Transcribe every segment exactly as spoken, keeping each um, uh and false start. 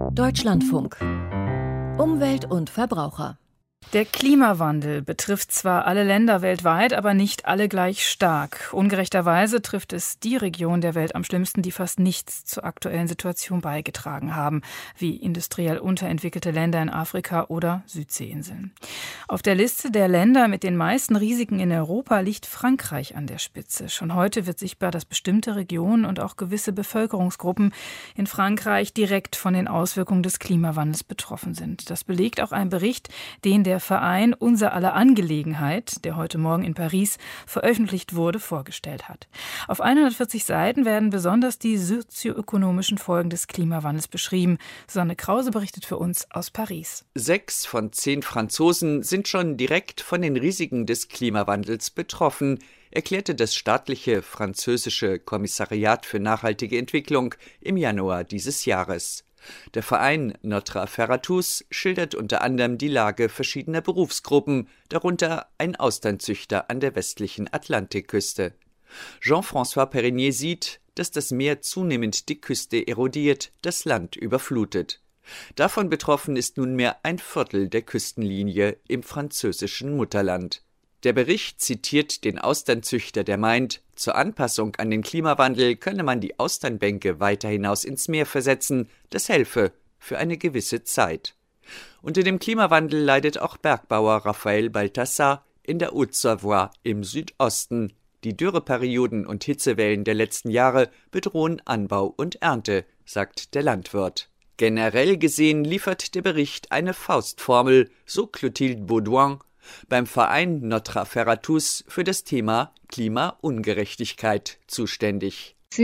Deutschlandfunk. Umwelt und Verbraucher. Der Klimawandel betrifft zwar alle Länder weltweit, aber nicht alle gleich stark. Ungerechterweise trifft es die Region der Welt am schlimmsten, die fast nichts zur aktuellen Situation beigetragen haben, wie industriell unterentwickelte Länder in Afrika oder Südseeinseln. Auf der Liste der Länder mit den meisten Risiken in Europa liegt Frankreich an der Spitze. Schon heute wird sichtbar, dass bestimmte Regionen und auch gewisse Bevölkerungsgruppen in Frankreich direkt von den Auswirkungen des Klimawandels betroffen sind. Das belegt auch ein Bericht, den der Verein Unser aller Angelegenheit, der heute Morgen in Paris veröffentlicht wurde, vorgestellt hat. Auf hundertvierzig Seiten werden besonders die sozioökonomischen Folgen des Klimawandels beschrieben. Susanne Krause berichtet für uns aus Paris. Sechs von zehn Franzosen sind schon direkt von den Risiken des Klimawandels betroffen, erklärte das staatliche französische Kommissariat für nachhaltige Entwicklung im Januar dieses Jahres. Der Verein Notre Affaire à tous schildert unter anderem die Lage verschiedener Berufsgruppen, darunter ein Austernzüchter an der westlichen Atlantikküste. Jean-François Perrinier sieht, dass das Meer zunehmend die Küste erodiert, das Land überflutet. Davon betroffen ist nunmehr ein Viertel der Küstenlinie im französischen Mutterland. Der Bericht zitiert den Austernzüchter, der meint, zur Anpassung an den Klimawandel könne man die Austernbänke weiter hinaus ins Meer versetzen, das helfe für eine gewisse Zeit. Unter dem Klimawandel leidet auch Bergbauer Raphaël Balthasar in der Haute-Savoie im Südosten. Die Dürreperioden und Hitzewellen der letzten Jahre bedrohen Anbau und Ernte, sagt der Landwirt. Generell gesehen liefert der Bericht eine Faustformel, so Clotilde Baudouin, beim Verein Notre Affaire à tous für das Thema Klimaungerechtigkeit zuständig. Es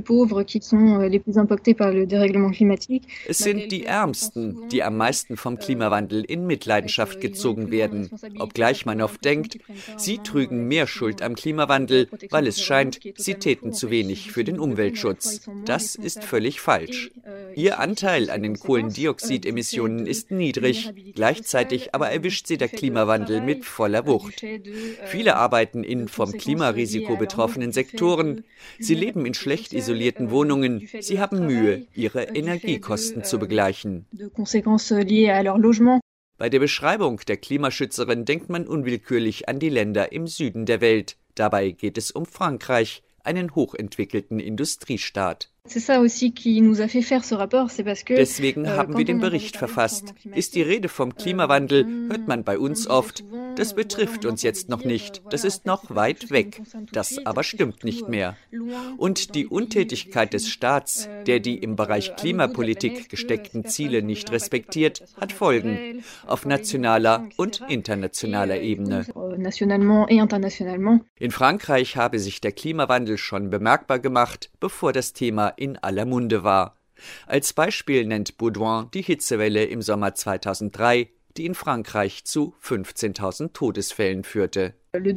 sind die Ärmsten, die am meisten vom Klimawandel in Mitleidenschaft gezogen werden, obgleich man oft denkt, sie trügen mehr Schuld am Klimawandel, weil es scheint, sie täten zu wenig für den Umweltschutz. Das ist völlig falsch. Ihr Anteil an den Kohlendioxidemissionen ist niedrig, gleichzeitig aber erwischt sie der Klimawandel mit voller Wucht. Viele arbeiten in vom Klimarisiko betroffenen Sektoren. Sie leben in schlecht isolierten Wohnungen. Sie haben Mühe, ihre Energiekosten zu begleichen. Bei der Beschreibung der Klimaschützerin denkt man unwillkürlich an die Länder im Süden der Welt. Dabei geht es um Frankreich, einen hochentwickelten Industriestaat. Deswegen haben wir den Bericht verfasst. Ist die Rede vom Klimawandel, hört man bei uns oft, das betrifft uns jetzt noch nicht, das ist noch weit weg. Das aber stimmt nicht mehr. Und die Untätigkeit des Staats, der die im Bereich Klimapolitik gesteckten Ziele nicht respektiert, hat Folgen auf nationaler und internationaler Ebene. In Frankreich habe sich der Klimawandel schon bemerkbar gemacht, bevor das Thema in aller Munde war. Als Beispiel nennt Baudouin die Hitzewelle im Sommer zweitausenddrei, die in Frankreich zu fünfzehntausend Todesfällen führte.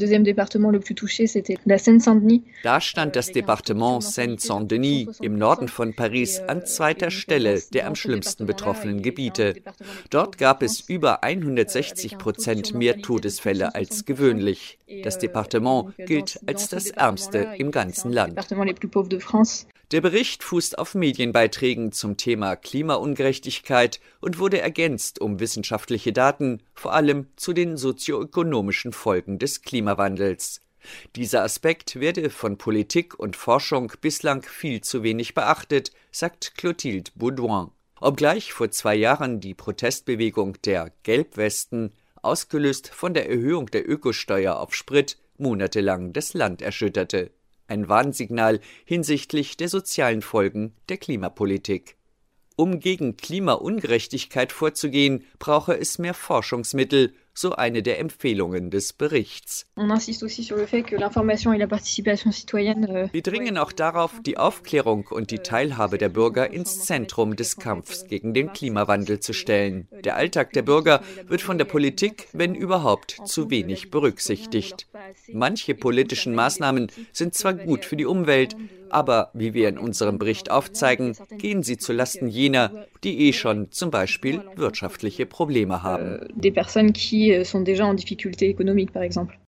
Da stand das Departement Seine-Saint-Denis im Norden von Paris an zweiter Stelle der am schlimmsten betroffenen Gebiete. Dort gab es über hundertsechzig Prozent mehr Todesfälle als gewöhnlich. Das Departement gilt als das ärmste im ganzen Land. Der Bericht fußt auf Medienbeiträgen zum Thema Klimaungerechtigkeit und wurde ergänzt um wissenschaftliche Daten, vor allem zu den sozioökonomischen Folgen des Klimawandels. Dieser Aspekt werde von Politik und Forschung bislang viel zu wenig beachtet, sagt Clotilde Baudouin. Obgleich vor zwei Jahren die Protestbewegung der Gelbwesten, ausgelöst von der Erhöhung der Ökosteuer auf Sprit, monatelang das Land erschütterte. Ein Warnsignal hinsichtlich der sozialen Folgen der Klimapolitik. Um gegen Klimaungerechtigkeit vorzugehen, brauche es mehr Forschungsmittel, so eine der Empfehlungen des Berichts. Wir dringen auch darauf, die Aufklärung und die Teilhabe der Bürger ins Zentrum des Kampfs gegen den Klimawandel zu stellen. Der Alltag der Bürger wird von der Politik, wenn überhaupt, zu wenig berücksichtigt. Manche politischen Maßnahmen sind zwar gut für die Umwelt, aber wie wir in unserem Bericht aufzeigen, gehen sie zulasten jener, die eh schon zum Beispiel wirtschaftliche Probleme haben. Des personnes qui sont déjà en difficulté économique, par exemple.